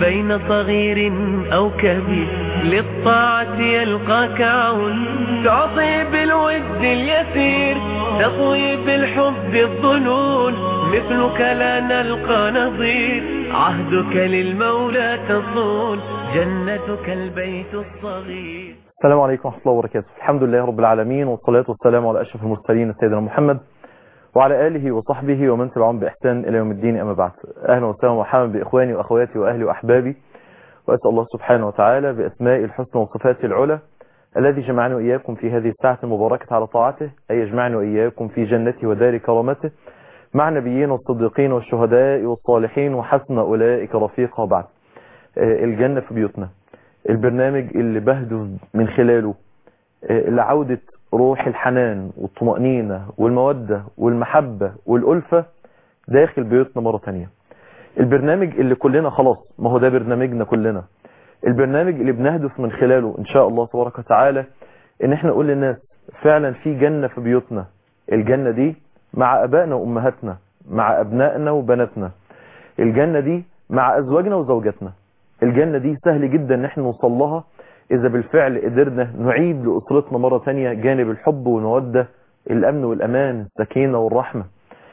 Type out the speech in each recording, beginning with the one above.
بين صغير أو كبير للطاعة يلقاك عون تعطي بالود اليسير تطوي بالحب الظنون مثلك لا نلقى نظير عهدك للمولى تصون جنتك البيت الصغير. السلام عليكم ورحمة الله وبركاته. الحمد لله رب العالمين والصلاة والسلام على أشرف المرسلين سيدنا محمد وعلى آله وصحبه ومن تبعهم بإحسان إلى يوم الدين. أما بعد، أهلا وسهلا ومرحبا بإخواني وأخواتي وأهلي وأحبابي، وأسأل الله سبحانه وتعالى بأسماء الحسنى وصفاته العلى الذي جمعني وإياكم في هذه الساعة المباركة على طاعته أن يجمعني وإياكم في جنته ودار كرامته مع النبيين والصديقين والشهداء والصالحين وحسن أولئك رفيقا. بعد، الجنة في بيوتنا، البرنامج اللي بهدف من خلاله لعودة روح الحنان والطمأنينة والمودة والمحبة والألفة داخل بيوتنا مرة تانية. البرنامج اللي كلنا خلاص، ما هو ده برنامجنا كلنا، البرنامج اللي بنهدف من خلاله إن شاء الله تبارك وتعالى إن احنا نقول للناس فعلا في جنة في بيوتنا. الجنة دي مع أبائنا وأمهاتنا، مع أبنائنا وبناتنا، الجنة دي مع أزواجنا وزوجاتنا. الجنة دي سهل جدا ان احنا نوصل لها إذا بالفعل قدرنا نعيد لأسرتنا مرة تانية جانب الحب والمودة، الأمن والأمان، السكينة والرحمة.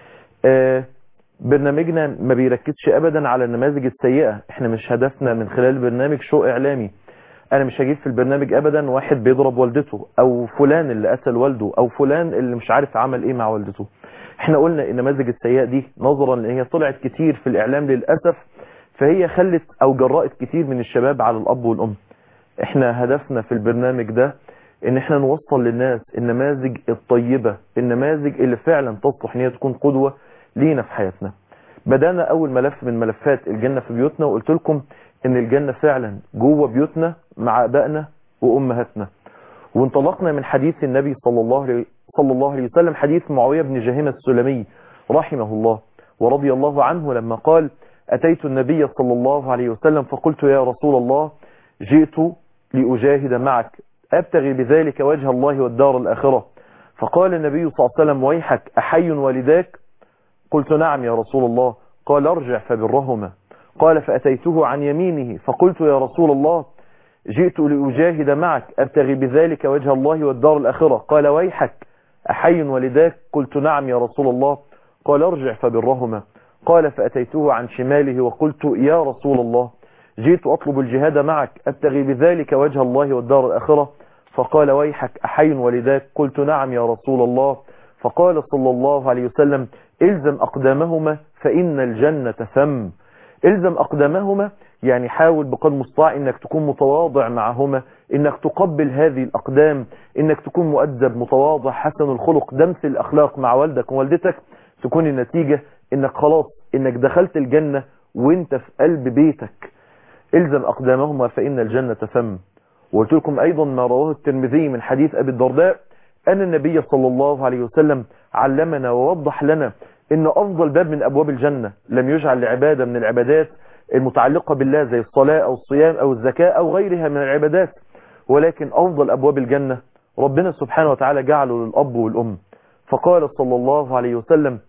برنامجنا ما بيركزش أبدا على النماذج السيئة. احنا مش هدفنا من خلال البرنامج شو إعلامي. أنا مش هجيب في البرنامج أبدا واحد بيضرب والدته، أو فلان اللي قتل والده، أو فلان اللي مش عارف عمل إيه مع والدته. احنا قلنا النماذج السيئة دي نظرا لأن هي طلعت كتير في الإعلام للأسف، فهي خلت أو جرأت كتير من الشباب على الأب والأم. احنا هدفنا في البرنامج ده ان احنا نوصل للناس النماذج الطيبة، النماذج اللي فعلا تصلح ان هي تكون قدوة لينا في حياتنا. بدأنا اول ملف من ملفات الجنة في بيوتنا، وقلت لكم ان الجنة فعلا جوه بيوتنا مع ابائنا وامهاتنا. وانطلقنا من حديث النبي صلى الله عليه وسلم، حديث معاوية بن جهيمة السلمي رحمه الله ورضي الله عنه، لما قال: أتيت النبي صلى الله عليه وسلم فقلت: يا رسول الله، جئت لأجاهد معك أبتغي بذلك وجه الله والدار الآخرة. فقال النبي صلى الله عليه وسلم: ويحك، أحي والداك؟ قلت: نعم يا رسول الله. قال: ارجع فبرهما. قال: فأتيته عن يمينه فقلت: يا رسول الله، جئت لأجاهد معك أبتغي بذلك وجه الله والدار الآخرة. قال: ويحك، أحي والداك؟ قلت: نعم يا رسول الله. قال: ارجع فبرهما. قال: فأتيته عن شماله وقلت: يا رسول الله، جئت أطلب الجهاد معك أبتغي بذلك وجه الله والدار الآخرة. فقال: ويحك، أحي والداك؟ قلت: نعم يا رسول الله. فقال صلى الله عليه وسلم: إلزم أقدامهما فإن الجنة ثم. إلزم أقدامهما يعني حاول بقدر المستطاع إنك تكون متواضع معهما، إنك تقبل هذه الأقدام، إنك تكون مؤدب متواضع حسن الخلق دمس الأخلاق مع والدك ووالدتك. تكون النتيجة إنك خلاص إنك دخلت الجنة وإنت في قلب بيتك. إلزم أقدامهما فإن الجنة ثم. وقلت لكم أيضا ما رواه الترمذي من حديث أبي الدرداء أن النبي صلى الله عليه وسلم علمنا ووضح لنا إن أفضل باب من أبواب الجنة لم يجعل لعبادة من العبادات المتعلقة بالله زي الصلاة أو الصيام أو الزكاة أو غيرها من العبادات، ولكن أفضل أبواب الجنة ربنا سبحانه وتعالى جعله للأب والأم. فقال صلى الله عليه وسلم: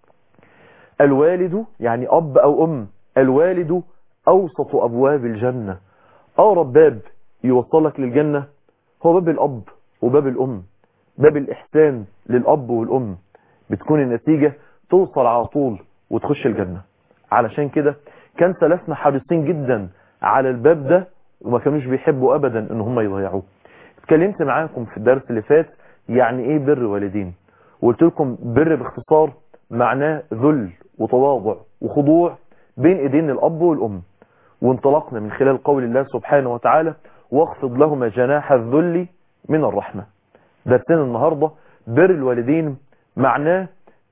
الوالد، يعني أب أو أم، الوالد أوسط أبواب الجنة. أقرب باب يوصلك للجنة هو باب الأب وباب الأم، باب الإحسان للأب والأم. بتكون النتيجة توصل على طول وتخش الجنة. علشان كده كان سلفنا حريصين جدا على الباب ده وما كانوش بيحبوا أبدا إن هم يضيعوه. اتكلمت معاكم في الدرس اللي فات يعني إيه بر والدين، وقلت لكم بر باختصار معناه ذل وتواضع وخضوع بين ايدين الاب والام. وانطلقنا من خلال قول الله سبحانه وتعالى: واخفض لهما جناح الذل من الرحمة. درسنا النهاردة بر الوالدين معناه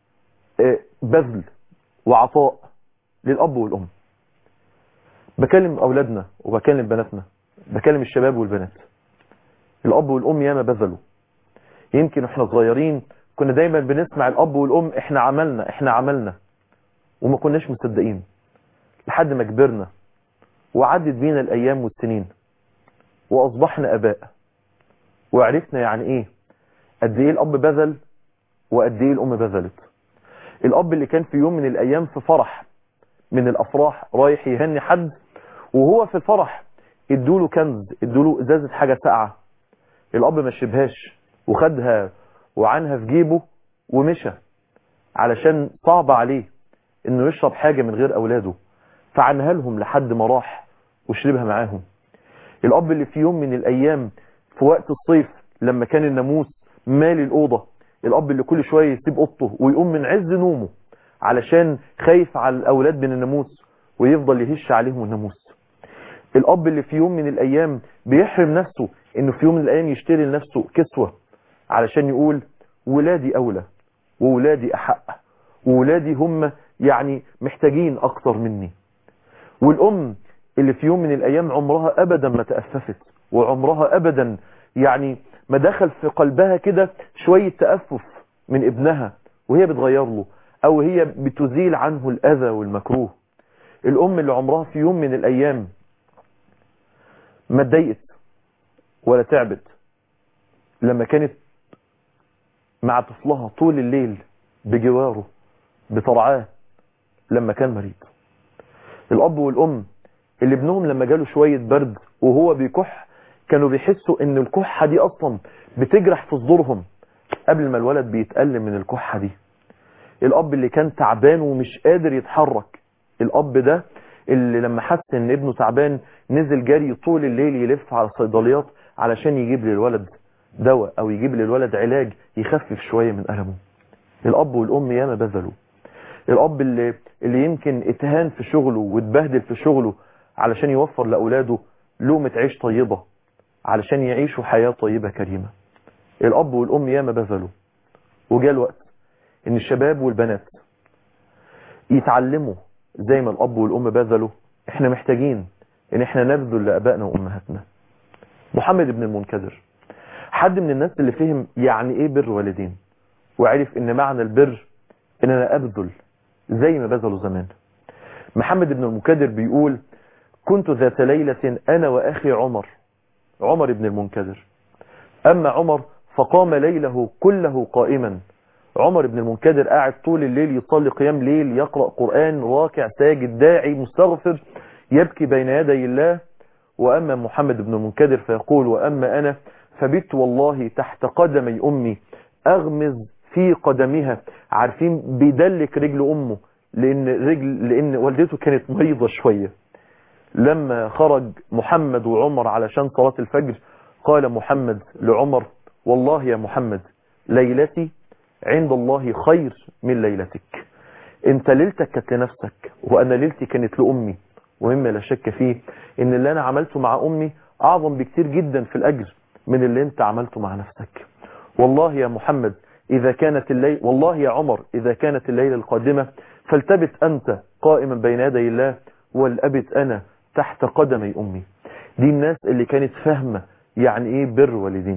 بذل وعطاء للاب والام. بكلم اولادنا وبكلم بناتنا، بكلم الشباب والبنات. الاب والام ياما بذلوا. يمكن احنا صغيرين كنا دايما بنسمع الاب والام: احنا عملنا، وما كناش مصدقين لحد ما كبرنا وعدت بينا الايام والسنين واصبحنا اباء، وعرفنا يعني ايه قد ايه الاب بذل وقد ايه الام بذلت. الاب اللي كان في يوم من الايام في فرح من الافراح رايح يهني حد وهو في الفرح ادوله كنز، ادوله ازازة حاجة ساقعة، الاب ما شربهاش وخدها وعنها في جيبه ومشى، علشان صعب عليه انه يشرب حاجة من غير اولاده، فعنها لهم لحد ما راح وشربها معاهم. الاب اللي في يوم من الايام في وقت الصيف لما كان الناموس مالي الاوضه، الاب اللي كل شويه يسيب اوضته ويقوم من عز نومه علشان خايف على الاولاد من الناموس ويفضل يهش عليهم الناموس. الاب اللي في يوم من الايام بيحرم نفسه انه في يوم من الايام يشتري لنفسه كسوه علشان يقول ولادي اولى وولادي احق وولادي هم يعني محتاجين اكتر مني. والام اللي في يوم من الايام عمرها ابدا ما تأففت، وعمرها ابدا يعني ما دخل في قلبها كده شوية تأفف من ابنها وهي بتغير له او هي بتزيل عنه الاذى والمكروه. الام اللي عمرها في يوم من الايام ما اتضايقت ولا تعبت لما كانت مع طفلها طول الليل بجواره بترعاه لما كان مريض. الاب والام اللي ابنهم لما جاله شوية برد وهو بيكح كانوا بيحسوا ان الكحة دي اصلا بتجرح في صدورهم قبل ما الولد بيتألم من الكحة دي. الاب اللي كان تعبان ومش قادر يتحرك، الاب ده اللي لما حس ان ابنه تعبان نزل جري طول الليل يلف على الصيدليات علشان يجيب للولد دواء او يجيب للولد علاج يخفف شوية من ألمه. الاب والام ياما بذلوا. الاب اللي يمكن اتهان في شغله واتبهدل في شغله علشان يوفر لأولاده لقمة عيش طيبة علشان يعيشوا حياة طيبة كريمة. الاب والام ياما بذلوا. وجاء الوقت ان الشباب والبنات يتعلموا زي ما الاب والام بذلوا. احنا محتاجين ان احنا نبذل لابائنا وامهاتنا. محمد بن المنكدر حد من الناس اللي فهم يعني ايه بر والدين وعرف ان معنى البر ان انا ابذل زي ما بذلوا زمان. محمد بن المنكدر بيقول كنت ذات ليلة انا واخي عمر بن المنكدر. اما عمر فقام ليله كله قائما. عمر بن المنكدر قاعد طول الليل يصلي قيام ليل، يقرأ قرآن، راكع ساجد داعي مستغفر يبكي بين يدي الله. وأما محمد بن المنكدر فيقول وأما أنا فبت والله تحت قدمي أمي أغمز في قدمها. عارفين بيدلك رجل أمه لأن والدته كانت مريضة شوية. لما خرج محمد وعمر علشان صلاة الفجر قال محمد لعمر والله يا محمد ليلتي عند الله خير من ليلتك. انت ليلتك كانت لنفسك وانا ليلتي كانت لأمي، ومما لا شك فيه ان اللي انا عملته مع امي اعظم بكتير جدا في الاجر من اللي انت عملته مع نفسك. والله يا محمد اذا كانت الليل والله يا عمر اذا كانت الليلة القادمة فالتبت انت قائما بين يدي الله والابت انا تحت قدمي امي. دي الناس اللي كانت فاهمة يعني ايه بر والدين.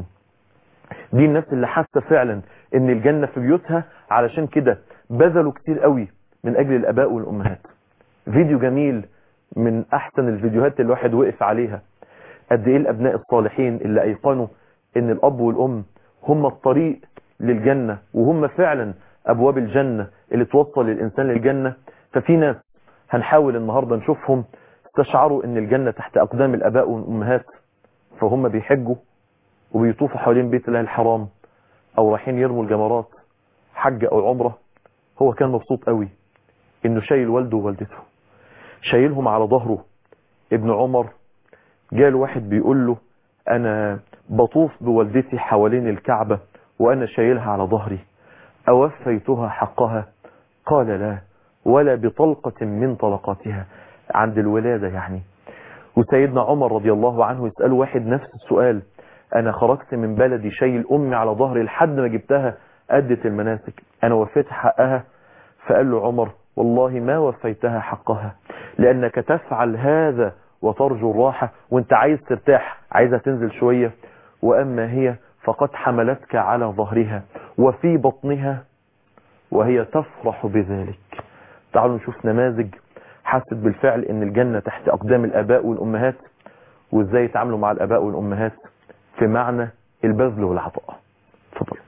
دي الناس اللي حاسه فعلا ان الجنة في بيوتها، علشان كده بذلوا كتير قوي من اجل الاباء والامهات. فيديو جميل من احسن الفيديوهات اللي الواحد وقف عليها قد ايه الابناء الصالحين اللي ايقنوا ان الاب والام هم الطريق للجنة وهم فعلا ابواب الجنة اللي توصل الانسان للجنة. ففي ناس هنحاول النهاردة نشوفهم استشعروا ان الجنة تحت اقدام الاباء والامهات، فهم بيحجوا وبيطوفوا حوالين بيت الله الحرام او رايحين يرموا الجمرات حج او عمره. هو كان مبسوط قوي انه شايل والده ووالدته شايلهم على ظهره. ابن عمر جاء واحد بيقول له انا بطوف بوالدتي حوالين الكعبة وانا شايلها على ظهري اوفيتها حقها؟ قال لا ولا بطلقة من طلقاتها عند الولادة يعني. وسيدنا عمر رضي الله عنه يسأله واحد نفس السؤال، انا خرجت من بلدي شايل امي على ظهري لحد ما جبتها ادت المناسك، انا وفيت حقها؟ فقال له عمر والله ما وفيتها حقها لانك تفعل هذا وترجو الراحة وانت عايز ترتاح عايزة تنزل شوية، واما هي فقد حملتك على ظهرها وفي بطنها وهي تفرح بذلك. تعالوا نشوف نماذج حست بالفعل ان الجنة تحت اقدام الاباء والامهات وازاي يتعاملوا مع الاباء والامهات في معنى البذل والعطاء. تفضل.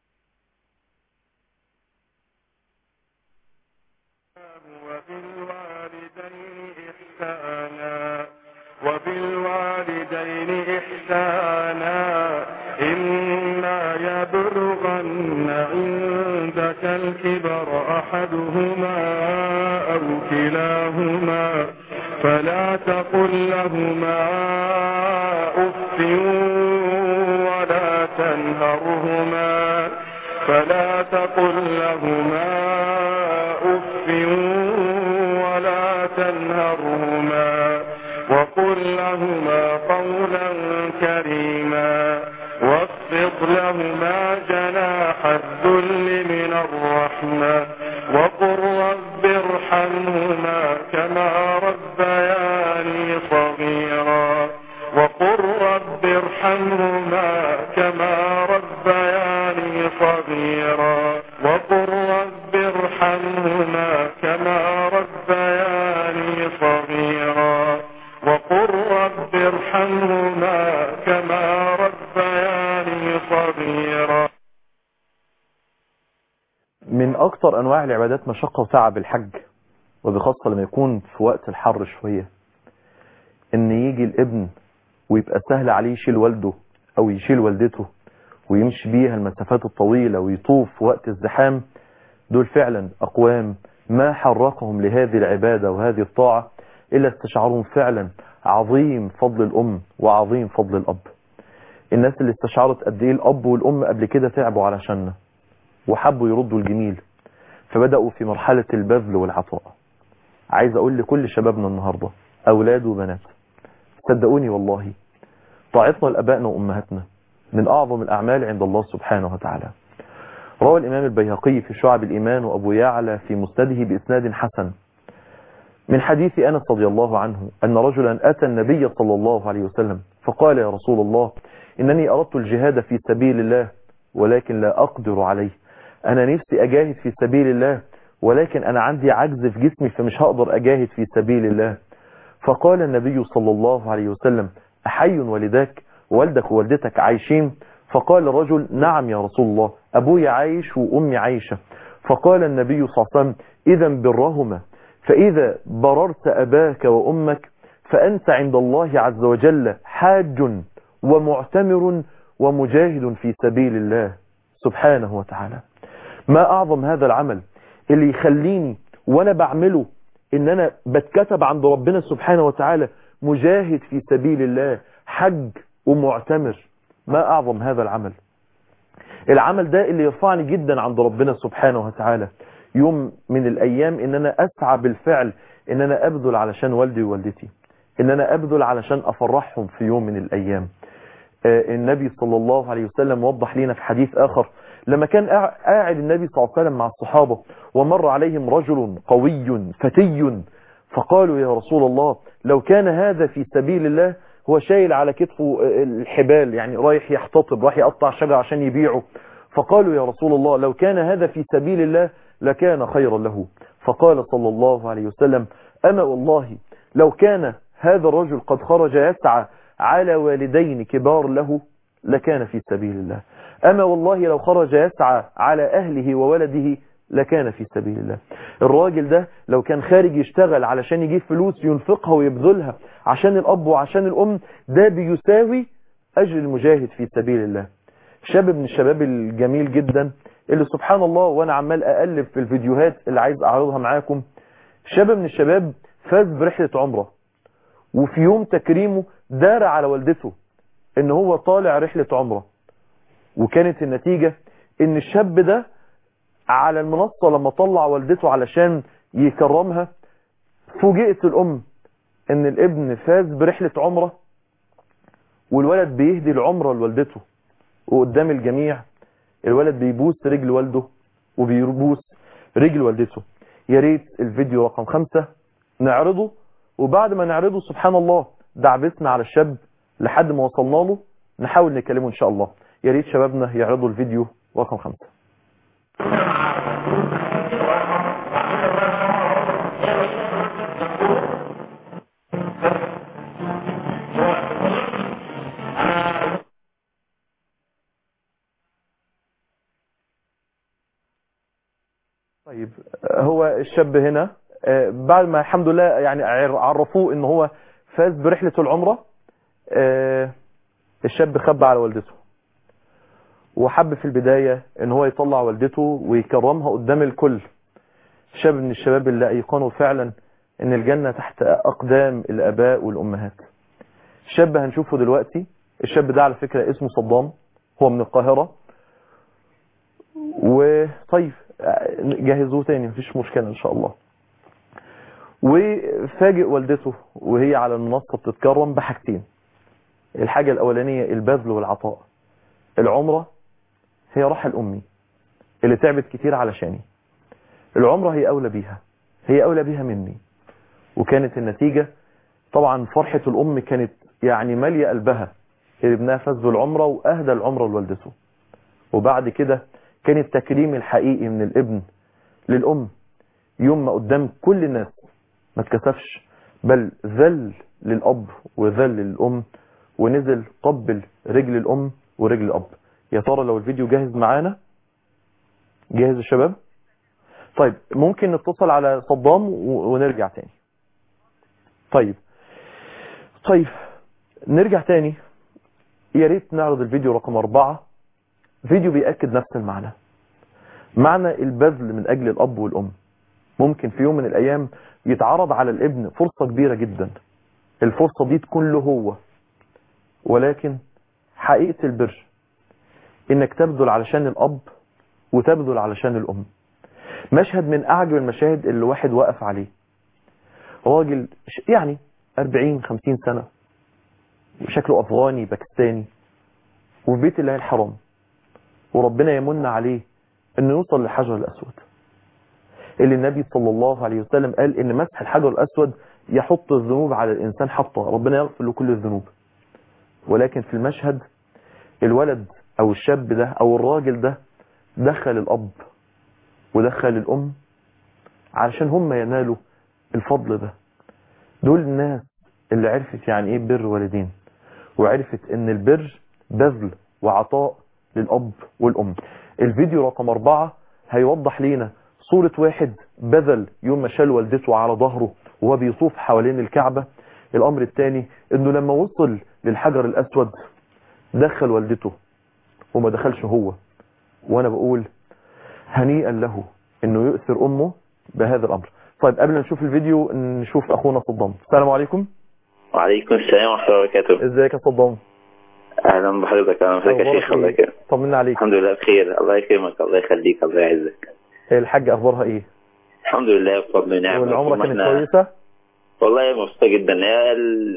وبالوالدين وبالوالدين إحسانا إما يبلغن عندك الكبر أحدهما أو كلاهما فلا تقل لهما أف ولا تنهرهما وقل لهما قولا كريما واخفض لهما جناح الذل من الرحمة وقل رب ارحمهما كما ربياني صغيرا وقل رب ارحمهما كما ربياني صغيرا وقل رب ارحمهما كما ربياني صغيرا وقل رب ارحمهما كما ربياني صغيرا. من اكتر انواع العبادات مشقة وتعب الحج، وبخاصة لما يكون في وقت الحر شوية، ان يجي الابن ويبقى سهل عليه يشيل والده او يشيل والدته ويمشي بيها المسافات الطويلة ويطوف في وقت الزحام. دول فعلا اقوام ما حركهم لهذه العبادة وهذه الطاعة إلا استشعرهم فعلا عظيم فضل الأم وعظيم فضل الأب. الناس اللي استشعرت قد إيه الأب والأم قبل كده تعبوا علشاننا وحبوا يردوا الجميل، فبدأوا في مرحلة البذل والعطاء. عايز أقول لكل شبابنا النهاردة، أولاد وبنات، صدقوني والله طاعتنا لأبائنا وأمهاتنا من أعظم الأعمال عند الله سبحانه وتعالى. روى الإمام البيهقي في شعب الإيمان وأبو يعلى في مسنده بإسناد حسن من حديث أنس رضي الله عنه أن رجلا أتى النبي صلى الله عليه وسلم فقال: يا رسول الله، إنني أردت الجهاد في سبيل الله ولكن لا أقدر عليه. أنا نفسي أجاهد في سبيل الله ولكن أنا عندي عجز في جسمي فمش هقدر أجاهد في سبيل الله. فقال النبي صلى الله عليه وسلم: أحي والداك؟ والدك ووالدتك عايشين؟ فقال الرجل: نعم يا رسول الله، أبوي عايش وأمي عايشة. فقال النبي صلى الله عليه وسلم: إذا برهما، فإذا بررت أباك وأمك فأنت عند الله عز وجل حاج ومعتمر ومجاهد في سبيل الله سبحانه وتعالى. ما أعظم هذا العمل اللي يخليني وأنا بعمله إن أنا بتكتب عند ربنا سبحانه وتعالى مجاهد في سبيل الله، حج ومعتمر. ما أعظم هذا العمل. العمل ده اللي يرفعني جدا عند ربنا سبحانه وتعالى يوم من الأيام، إن أنا أسعى بالفعل إن أنا أبذل علشان والدي ووالدتي، إن أنا أبذل علشان أفرحهم في يوم من الأيام. النبي صلى الله عليه وسلم وضح لنا في حديث آخر لما كان قاعد النبي صلى الله عليه وسلم مع الصحابة ومر عليهم رجل قوي فتي، فقالوا: يا رسول الله، لو كان هذا في سبيل الله، هو شايل على كتفه الحبال، يعني رايح يحتطب، رايح يقطع شجر عشان يبيعه. فقالوا: يا رسول الله، لو كان هذا في سبيل الله لكان خيرا له. فقال صلى الله عليه وسلم: أما والله لو كان هذا الرجل قد خرج يسعى على والدين كبار له لكان في سبيل الله. أما والله لو خرج يسعى على أهله وولده لكان في سبيل الله. الراجل ده لو كان خارج يشتغل علشان يجيب فلوس ينفقها ويبذلها عشان الأب وعشان الأم، ده بيساوي أجر المجاهد في سبيل الله. شاب من الشباب الجميل جدا اللي سبحان الله وانا عمال اقلب في الفيديوهات اللي عايز اعرضها معاكم، شاب من الشباب فاز برحلة عمرة، وفي يوم تكريمه دار على والدته ان هو طالع رحلة عمرة، وكانت النتيجة ان الشاب ده على المنصة لما طلع والدته علشان يكرمها، فوجئت الام ان الابن فاز برحلة عمرة والولد بيهدي العمرة لوالدته، وقدام الجميع الولد بيبوس رجل والده وبيبوس رجل والدته. يا ريت الفيديو رقم 5 نعرضه، وبعد ما نعرضه سبحان الله دعبسنا على الشاب لحد ما وصلنا له نحاول نكلمه ان شاء الله. يا ريت شبابنا يعرضوا الفيديو رقم 5. طيب، هو الشاب هنا بعد ما الحمد لله يعني عرفوه ان هو فاز برحلة العمرة، الشاب خب على والدته وحب في البداية ان هو يطلع والدته ويكرمها قدام الكل. شاب من الشباب اللي ايقنوا فعلا ان الجنة تحت اقدام الاباء والامهات. الشاب هنشوفه دلوقتي. الشاب ده على فكرة اسمه صدام، هو من القاهرة. وطيب جهزوه تاني مفيش مشكلة ان شاء الله. وفاجئ والدته وهي على المنصة بتتكرم بحاجتين. الحاجة الاولانية البذل والعطاء. العمرة هي رحل امي اللي تعبت كتير علشاني. العمرة هي اولى بيها، هي اولى بيها مني. وكانت النتيجة طبعا فرحة الام كانت يعني مالية قلبها. ابنها فاز بالعمرة واهدى العمرة لوالدته. وبعد كده كان التكريم الحقيقي من الابن للام يوم ما قدام كل الناس ما اتكسفش، بل ذل للاب وذل للام ونزل قبل رجل الام ورجل الاب. يا ترى لو الفيديو جاهز معانا؟ جاهز يا شباب؟ طيب ممكن نتصل على صدام ونرجع تاني. طيب نرجع تاني. يا ريت نعرض الفيديو رقم 4. فيديو بيأكد نفس المعنى، معنى البذل من أجل الأب والأم. ممكن في يوم من الأيام يتعرض على الابن فرصة كبيرة جدا، الفرصة دي تكون له هو، ولكن حقيقة البر إنك تبذل علشان الأب وتبذل علشان الأم. مشهد من أعجب المشاهد اللي واحد وقف عليه. راجل يعني 40-50 سنة، شكله أفغاني باكستاني، وفي بيت الله الحرام، وربنا يمن عليه انه يوصل للحجر الاسود اللي النبي صلى الله عليه وسلم قال ان مسح الحجر الاسود يحط الذنوب على الانسان حطه، ربنا يغفر له كل الذنوب. ولكن في المشهد الولد او الشاب ده او الراجل ده دخل الاب ودخل الام علشان هم ينالوا الفضل ده. دول الناس اللي عرفت يعني ايه بر والدين، وعرفت ان البر بذل وعطاء للأب والأم. الفيديو رقم 4 هيوضح لينا صورة واحد بذل يوم ما شال والدته على ظهره وهو بيطوف حوالين الكعبة. الأمر الثاني انه لما وصل للحجر الأسود دخل والدته وما دخلش هو. وانا بقول هنيئا له انه يؤثر امه بهذا الامر. طيب قبل ما نشوف الفيديو نشوف اخونا صدام. السلام عليكم. وعليكم السلام ورحمة الله وبركاته. ازيك يا صدام؟ اهلا بحضرتك. اهلا بحضرتك يا شيخ. الله يكرمك. طمنا عليك. الحمد لله بخير. الله يكرمك. الله يخليك. الله يعزك. الحاجة اخبارها ايه؟ الحمد لله بفضل ونعمة. والعمرة كانت كويسة؟ والله مبسوطة جدا. هي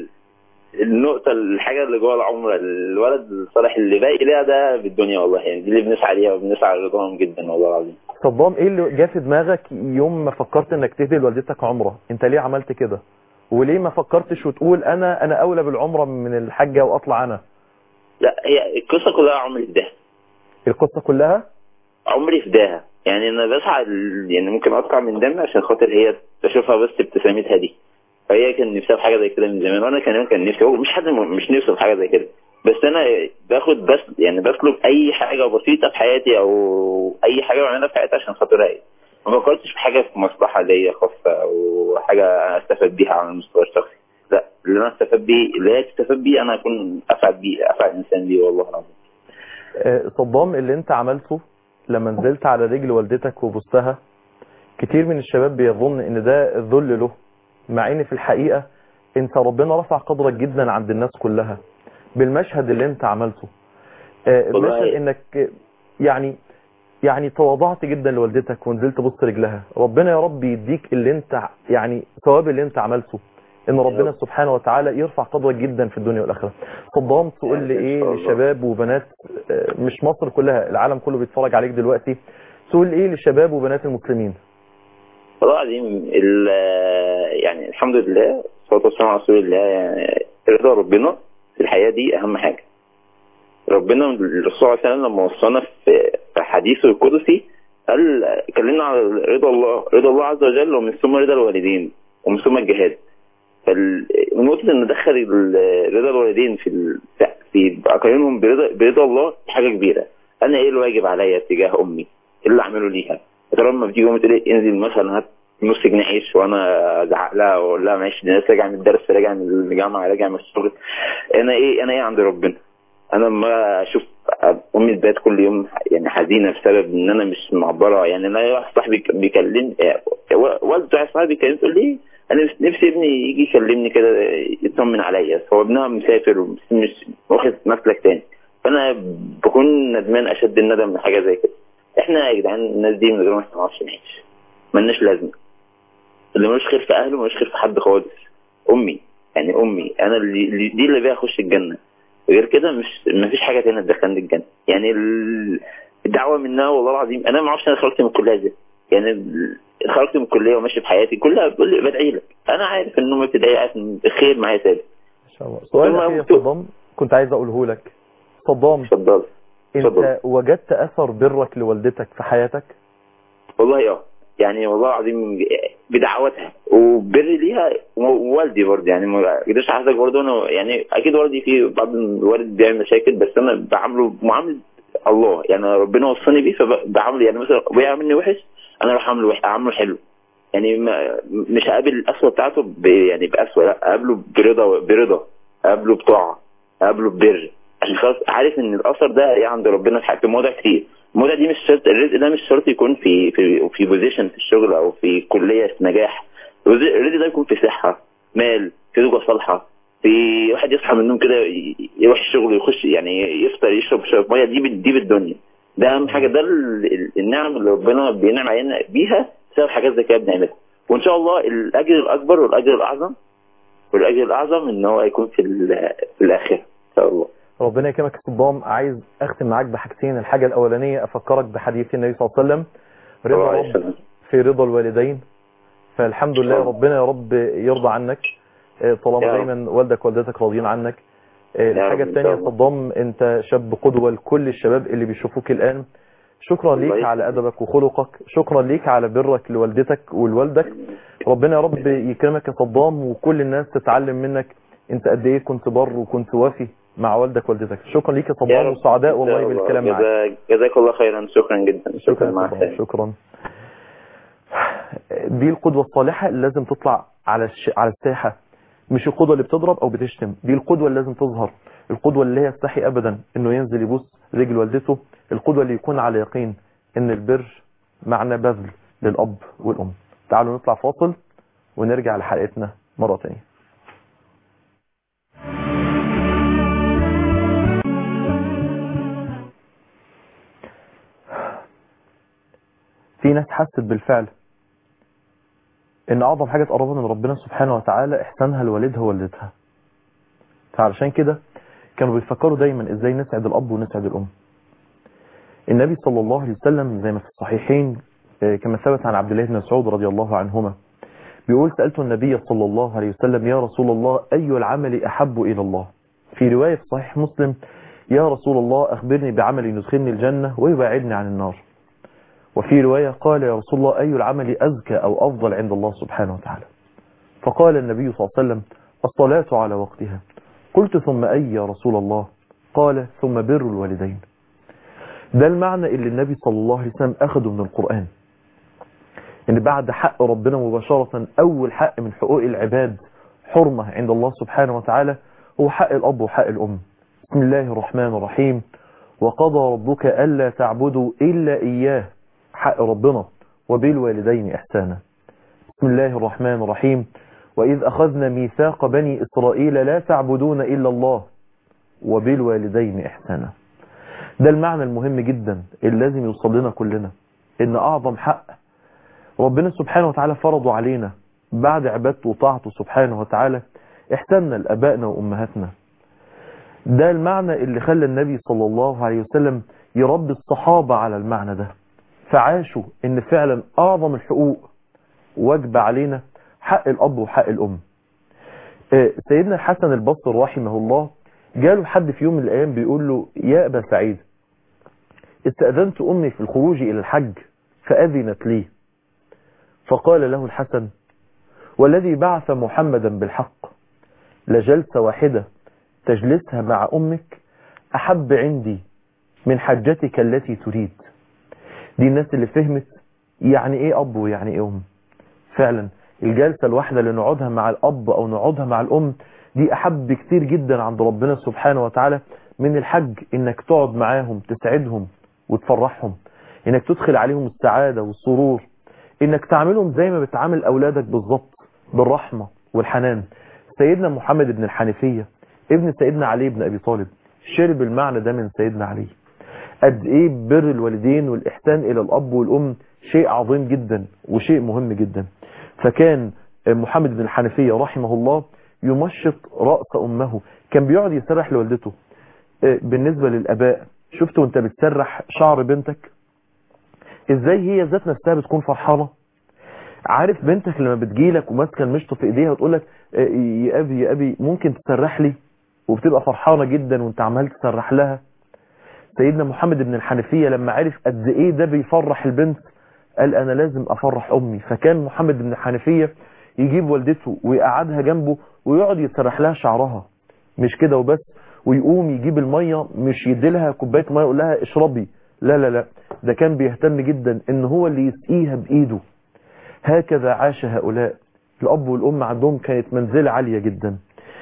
النقطة الحاجة اللي جوه العمرة الولد الصالح اللي باقي ليها ده بالدنيا والله، يعني دي اللي بنسعى ليها وبنسعى لرضاهم جدا والله العظيم. صدام ايه اللي جه في دماغك يوم ما فكرت انك تهدي لوالدتك عمرة؟ انت ليه عملت كده؟ وليه ما فكرتش وتقول انا اولى بالعمرة من الحاجة واطلع انا؟ لا هي القصة كلها عمري فداها. القصة كلها عمري فداها. يعني انا بسعى يعني ممكن اقطع من دمي عشان خاطر هي تشوفها بس ابتسامتها دي. فهي كان نفسها في حاجه زي كده من زمان، وانا كان نفسي. هو مش حد مش نفسه في حاجه زي كده، بس انا باخد بس يعني بسلك اي حاجه بسيطه في حياتي او اي حاجه بعملها في حياتي عشان خاطرها هي. ما فكرتش في حاجه في مصلحه ليا خاصه او حاجه استفاد بيها على المستوى الشخصي. لا، اللي انا استفاد بيه اللي هي تستفاد بيه انا اكون اسعد بيه، اسعد انسان بيه والله العظيم. صدام اللي انت عملته لما نزلت على رجل والدتك وبوستها، كتير من الشباب بيظن ان ده الذل له، مع ان في الحقيقة انت ربنا رفع قدرك جدا عند الناس كلها بالمشهد اللي انت عملته. المشهد انك يعني تواضعت جدا لوالدتك ونزلت بص رجلها. ربنا يا رب يديك اللي انت يعني ثواب اللي انت عملته، ان ربنا سبحانه وتعالى يرفع قدرك جدا في الدنيا والاخره. صدام تقول لي ايه للشباب وبنات مش مصر كلها، العالم كله بيتفرج عليك دلوقتي، تقول ايه للشباب وبنات المسلمين؟ والله العظيم يعني الحمد لله والصلاه والسلام على رسول الله. يعني رضا ربنا في الحياه دي اهم حاجه. ربنا الرسول صلى الله عليه وسلم لما وصانا في حديثه القدسي قال كلمنا على رضا الله عز وجل، ومن ثم رضا الوالدين، ومن ثم الجهاد. فالنقطه ان ندخل رضا الوالدين في اقارنهم برضا الله حاجه كبيره. انا ايه الواجب عليا تجاه امي؟ ايه اللي اعمله ليها؟ ترى لما بتيجي امي تقول لي انزل مثلا هات نص جنيه عيش وانا ازعق لها واقول لها معلش دي ناس راجعه من الدرس، راجعه من الجامعه، راجعه من الشغل. انا ايه عند ربنا؟ انا لما اشوف امي البيت كل يوم يعني حزينه بسبب ان انا مش معبره. يعني انا واحد صاحبي بيكلمني، والده واحد صاحبي كان يقول لي انا نفسي ابني يجي يكلمني كده يطمن عليا، هو ابنها مسافر ومش واخد مسلك تاني. فانا بكون ندمان اشد الندم من حاجه زي كده. احنا يا جدعان الناس دي من غير ما نعرفش نعيش، مالناش لازمه. اللي ملوش خير في اهله ملوش خير في حد خالص. امي يعني امي انا دي اللي بيها اخش الجنه، غير كده ما فيش حاجه تانية تدخلني الجنه. يعني الدعوه منها والله العظيم انا ما اعرفش انا خرجت من الكليه ازاي. يعني خرجت من الكليه وماشي في حياتي كلها بتقول لي بدعي لك. انا عارف ان امي بتدعي الخير معايا ثابت. ان شاء الله. سؤال اخير يا صدام كنت عايز اقوله لك. صدام اتفضل. انت وجدت اثر برك لوالدتك في حياتك؟ والله يعني والله العظيم بدعواتها وبري ليها ووالدي برضه. يعني ما اقدرش احسك برضه انا يعني اكيد والدي في بعض الوالد بيعمل مشاكل، بس انا بعامله معامله الله. يعني ربنا وصاني بيه فبعامله. يعني مثلا ابويا عاملني وحش انا اروح اعامله حلو. يعني مش هقابل القسوه بتاعته يعني بقسوه، لا اقابله برضا، اقابله بطاعه، اقابله ببر، عشان خلاص عارف ان الاثر ده ايه عند ربنا في مواضيع كتير. الموضوع دي مش شرط، الرزق ده مش شرط يكون في بوزيشن في الشغل او في كليه في نجاح. الرزق ده يكون في صحه، مال، في زوجه صالحه، في واحد يصحى من النوم كده يروح الشغل يخش يعني يفطر يشرب شويه ميه. دي بالدنيا ده اهم حاجه. ده النعم اللي ربنا بينعم علينا بيها بسبب حاجات زي كده بنعملها. وان شاء الله الاجر الاكبر والاجر الاعظم ان هو يكون في الاخره ان شاء الله. ربنا يكرمك يا صدام. عايز اختم معاك بحاجتين. الحاجه الاولانيه افكرك بحديث النبي صلى الله عليه وسلم، رضا رب في رضا الوالدين. فالحمد لله ربنا يا رب يرضى عنك طالما دايما والدك والدتك راضيين عنك. الحاجه الثانيه صدام انت شاب قدوه لكل الشباب اللي بيشوفوك الان. شكرا ليك على أدبك وخلقك، شكرا ليك على برك لوالدتك ولوالدك. ربنا يا رب يكرمك يا صدام وكل الناس تتعلم منك انت قد ايه كنت بر وكنت وافي مع والدك والدتك. شكرا ليك يا صدام وسعداء والله بالكلام معاك. جزاك الله خيرا. شكرا جدا. شكرا. دي القدوة الصالحة اللي لازم تطلع على الساحة، مش القدوة اللي بتضرب او بتشتم. دي القدوة اللي لازم تظهر، القدوة اللي هي يستحي ابدا انه ينزل يبوس رجل والدته، القدوة اللي يكون على يقين ان البر معنى بذل للاب والام. تعالوا نطلع فاصل ونرجع لحلقتنا مرة تانية. في ناس حست بالفعل ان اعظم حاجة تقربها من ربنا سبحانه وتعالى احسانها لوالدها ووالدتها، فعلشان كده كانوا بيفكروا دايما ازاي نسعد الاب ونسعد الام. النبي صلى الله عليه وسلم زي ما في الصحيحين كما ثبت عن عبد الله بن مسعود رضي الله عنهما بيقول سألت النبي صلى الله عليه وسلم يا رسول الله أي العمل أحب إلى الله؟ في رواية في صحيح مسلم يا رسول الله أخبرني بعمل يدخلني الجنة ويبعدني عن النار. وفي رواية قال يا رسول الله أي العمل أزكى أو أفضل عند الله سبحانه وتعالى؟ فقال النبي صلى الله عليه وسلم الصلاة على وقتها. قلت ثم أي يا رسول الله؟ قال ثم بر الوالدين. ده المعنى اللي النبي صلى الله عليه وسلم أخذه من القرآن، ان بعد حق ربنا مباشرة اول حق من حقوق العباد حرمة عند الله سبحانه وتعالى هو حق الاب وحق الام. بسم الله الرحمن الرحيم وقضى ربك ألا تعبدوا إلا إياه، حق ربنا، وبالوالدين إحسانا. بسم الله الرحمن الرحيم وإذ أخذنا ميثاق بني إسرائيل لا تعبدون إلا الله وبالوالدين إحسانا. ده المعنى المهم جدا اللي لازم يوصل لنا كلنا، ان اعظم حق ربنا سبحانه وتعالى فرضه علينا بعد عبادته وطاعته سبحانه وتعالى احساننا لابائنا وامهاتنا. ده المعنى اللي خلى النبي صلى الله عليه وسلم يربي الصحابة على المعنى ده، فعاشوا ان فعلا اعظم الحقوق واجب علينا حق الاب وحق الام. سيدنا الحسن البصري رحمه الله جاله حد في يوم من الايام بيقول له يا ابا سعيد استأذنت امي في الخروج الى الحج فاذنت لي. فقال له الحسن والذي بعث محمدا بالحق لجلسة واحدة تجلسها مع امك احب عندي من حجتك التي تريد. دي الناس اللي فهمت يعني ايه اب ويعني ايه ام، فعلا الجلسة الواحدة اللي نقعدها مع الأب أو نقعدها مع الأم دي أحب كتير جدا عند ربنا سبحانه وتعالى من الحج. إنك تقعد معاهم تسعدهم وتفرحهم، إنك تدخل عليهم السعادة والسرور، إنك تعاملهم زي ما بتعامل أولادك بالظبط بالرحمة والحنان. سيدنا محمد بن الحنفية ابن سيدنا علي بن أبي طالب شرب المعنى ده من سيدنا علي. قد إيه بر الوالدين والإحسان إلى الأب والأم شيء عظيم جدا وشيء مهم جدا. فكان محمد بن الحنفية رحمه الله يمشط رأس أمه، كان بيقعد يسرح لوالدته. بالنسبة للأباء، شفت وانت بتسرح شعر بنتك ازاي هي ذات نفسها بتكون فرحانة؟ عارف بنتك لما بتجيلك وماسكه المشط في ايديها وتقول لك يا ابي يا ابي ممكن تسرح لي، وبتبقى فرحانة جدا وانت عمال تسرح لها. سيدنا محمد بن الحنفية لما عرف قد ايه ده بيفرح البنت قال انا لازم افرح امي. فكان محمد بن الحنفية يجيب والدته ويقعدها جنبه ويقعد يسرح لها شعرها، مش كده وبس، ويقوم يجيب المية مش يديلها كوباية مية يقول لها اشربي، لا لا لا، ده كان بيهتم جدا ان هو اللي يسقيها بايده. هكذا عاش هؤلاء الاب والام، عندهم كانت منزلة عالية جدا.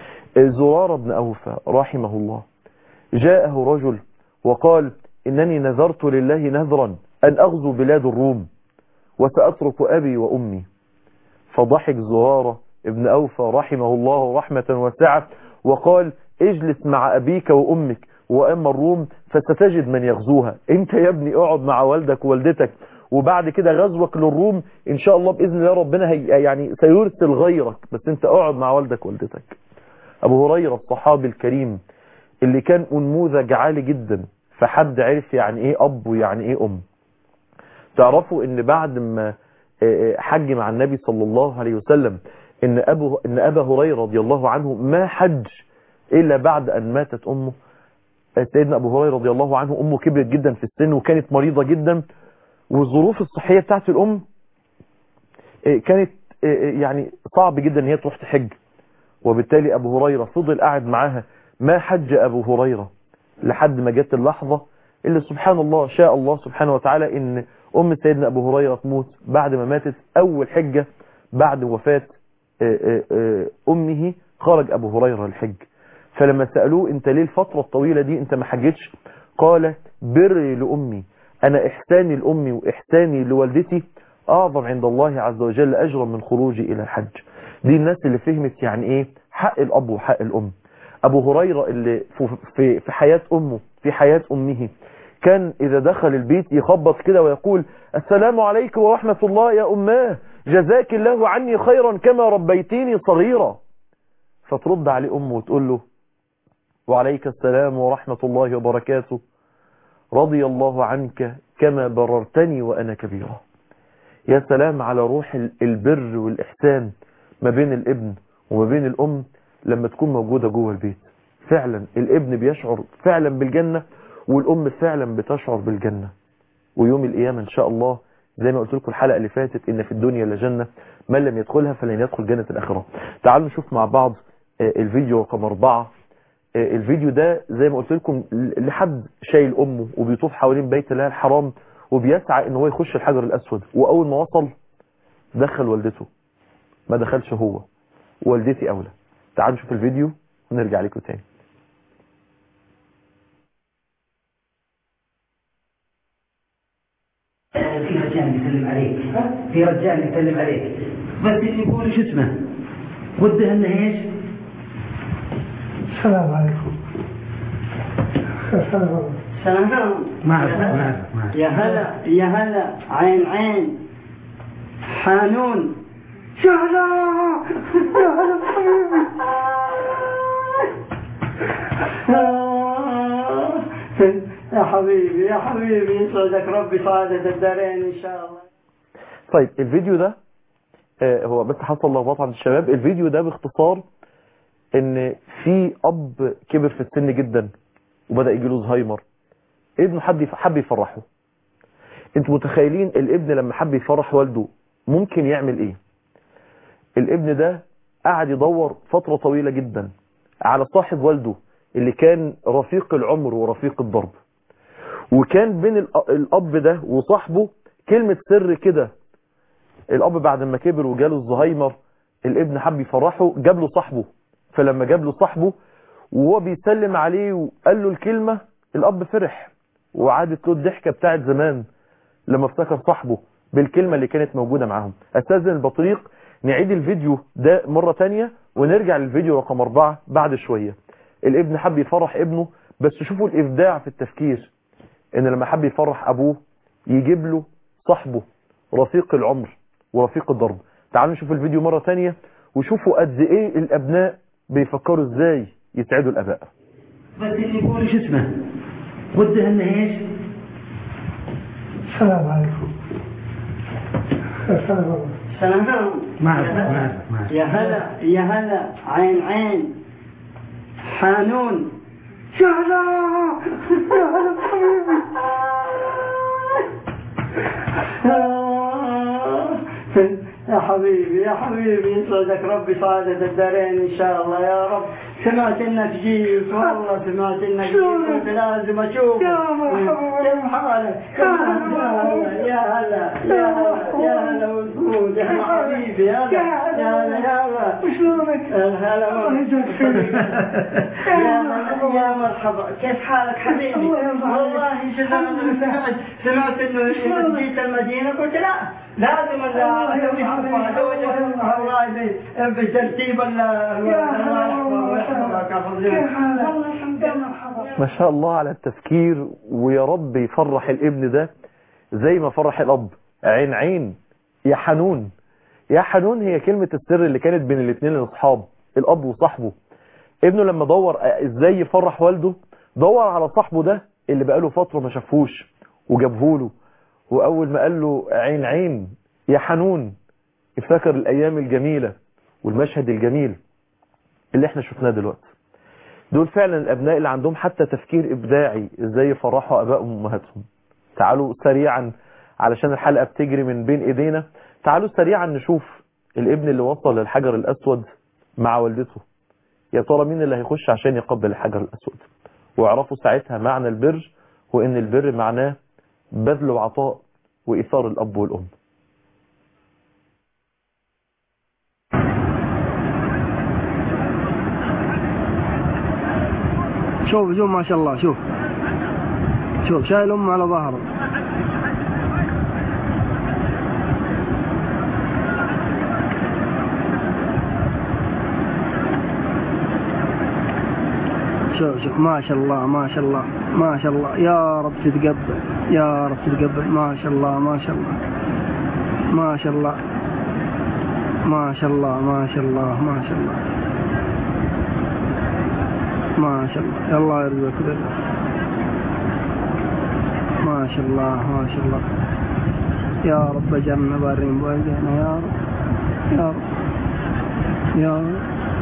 زرارة بن أوفى رحمه الله جاءه رجل وقال إنني نذرت لله نذرا أن أغزو بلاد الروم وسأترك أبي وأمي. فضحك زرارة ابن أوفى رحمه الله رحمة واسعة وقال اجلس مع أبيك وأمك، وأما الروم فستجد من يغزوها. انت يا ابني اقعد مع والدك ووالدتك، وبعد كده غزوك للروم إن شاء الله بإذن الله ربنا يعني سيرسل غيرك، بس انت اقعد مع والدك ووالدتك. أبو هريرة الصحابي الكريم اللي كان نموذج عالي جدا، فحد عرف يعني ايه أب ويعني ايه أم. تعرفوا ان بعد ما حج مع النبي صلى الله عليه وسلم ان أبا هريرة رضي الله عنه ما حج إلا بعد أن ماتت أمه. سيدنا أبو هريرة رضي الله عنه أمه كبرت جدا في السن وكانت مريضة جدا، والظروف الصحية بتاعت الأم كانت يعني صعب جدا ان هي تروح تحج، وبالتالي أبو هريرة فضل قاعد معاها. ما حج أبو هريرة لحد ما جت اللحظة اللي سبحان الله شاء الله سبحانه وتعالى ان أم سيدنا أبو هريرة تموت. بعد ما ماتت أول حجة بعد وفاة أمه خرج أبو هريرة الحج. فلما سألوه انت ليه الفترة الطويلة دي انت ما حجتش؟ قال بري لأمي، أنا إحساني لأمي وإحساني لوالدتي أعظم عند الله عز وجل أجرا من خروجي إلى الحج. دي الناس اللي فهمت يعني إيه حق الأب وحق الأم. أبو هريرة اللي في حياة أمه في حياة أمه كان إذا دخل البيت يخبط كده ويقول السلام عليكم ورحمة الله يا أماه، جزاك الله عني خيرا كما ربيتيني صغيرا. فترد عليه أمه وتقول له وعليك السلام ورحمة الله وبركاته، رضي الله عنك كما بررتني وأنا كبيرة. يا سلام على روح البر والإحسان ما بين الابن وما بين الأم لما تكون موجودة جوه البيت. فعلا الابن بيشعر فعلا بالجنة، والأم فعلا بتشعر بالجنة. ويوم القيامة إن شاء الله زي ما قلت لكم الحلقة اللي فاتت إن في الدنيا لجنة من لم يدخلها فلن يدخل جنة الآخرة. تعالوا نشوف مع بعض الفيديو رقم 4. الفيديو ده زي ما قلت لكم لحد شايل أمه وبيطوف حوالين بيت الله الحرام وبيسعى إن هو يخش الحجر الأسود، وأول ما وصل دخل والدته، ما دخلش هو، والدتي أولى. تعالوا نشوف الفيديو ونرجع لكم تاني. في رجال يسلم عليك، في رجال يسلم عليك، بس يقول شو اسمه وده انه ايش؟ السلام عليكم. سلام. ما يا هلا يا هلا، عين عين حانون شهلا يا حبيبي يا حبيبي، يسعدك ربي سعادة الدارين إن شاء الله. طيب الفيديو ده هو بس حصل لخبطه عند الشباب. الفيديو ده باختصار ان في اب كبر في السن جدا وبدأ يجيله زهايمر، ابنه حب يفرحه. انتوا متخيلين الابن لما حب يفرح والده ممكن يعمل ايه؟ الابن ده قعد يدور فترة طويلة جدا على صاحب والده اللي كان رفيق العمر ورفيق الضرب، وكان بين الاب ده وصاحبه كلمة سر كده الاب بعد ما كبر وجاله الزهايمر الابن حب يفرحه، جاب له صاحبه. فلما جاب له صاحبه وهو بيسلم عليه وقال له الكلمة، الاب فرح وعادت له الضحكة بتاعت زمان لما افتكر صاحبه بالكلمة اللي كانت موجودة معاهم. استاذن البطريق نعيد الفيديو ده مرة تانية ونرجع للفيديو رقم 4 بعد شوية. الابن حب يفرح ابنه، بس شوفوا الابداع في التفكير، ان لما حب يفرح ابوه يجيب له صاحبه رفيق العمر ورفيق الضرب. تعالوا نشوف الفيديو مرة تانية وشوفوا قد ايه الابناء بيفكروا ازاي يسعدوا الاباء. بس اللي يقول شو اسمه وده انه ايش؟ السلام عليكم. سلام. معك. يا هلا يا هلا، عين حانون. يا هلا حبيبي. يا حبيبي يسعدك ربي سعادة الدارين ان شاء الله يا رب. سمعت انك جيت والله، سمعت انك جيت قلت لازم اشوفك. كيف حالك؟ يا هلا وسعود يا حبيبي. يا هلا وشلونك؟ هلا يا مرحبا، كيف حالك حبيبي؟ والله سمعت انه جيت المدينة قلت لا لازم اسوي والله بترتيب ما شاء الله على التفكير، ويا رب يفرح الابن ده زي ما فرح الاب. عين يا حنون. يا حنون هي كلمة السر اللي كانت بين الاثنين الاصحاب، الاب وصاحبه. ابنه لما دور ازاي يفرح والده، دور على صاحبه ده اللي بقاله فترة ما شافهوش وجابهوله، واول ما قال له عين يا حنون افتكر الايام الجميلة والمشهد الجميل اللي احنا شفناه دلوقتي. دول فعلا الابناء اللي عندهم حتى تفكير ابداعي ازاي يفرحوا ابائهم وامهاتهم. تعالوا سريعا علشان الحلقة بتجري من بين ايدينا، تعالوا سريعا نشوف الابن اللي وصل للحجر الاسود مع والدته. يا ترى مين اللي هيخش عشان يقبل الحجر الاسود؟ واعرفوا ساعتها معنى البر، وان البر معناه بذل وعطاء وايثار الاب والام. شوف ما شاء الله، شوف شايل امه على ظهره. شوف ما شاء الله يا رب تتقبل، ما شاء الله الله يرزقك بالله. ما شاء الله يا رب اجعلنا بارين بوالدينا يا رب يا رب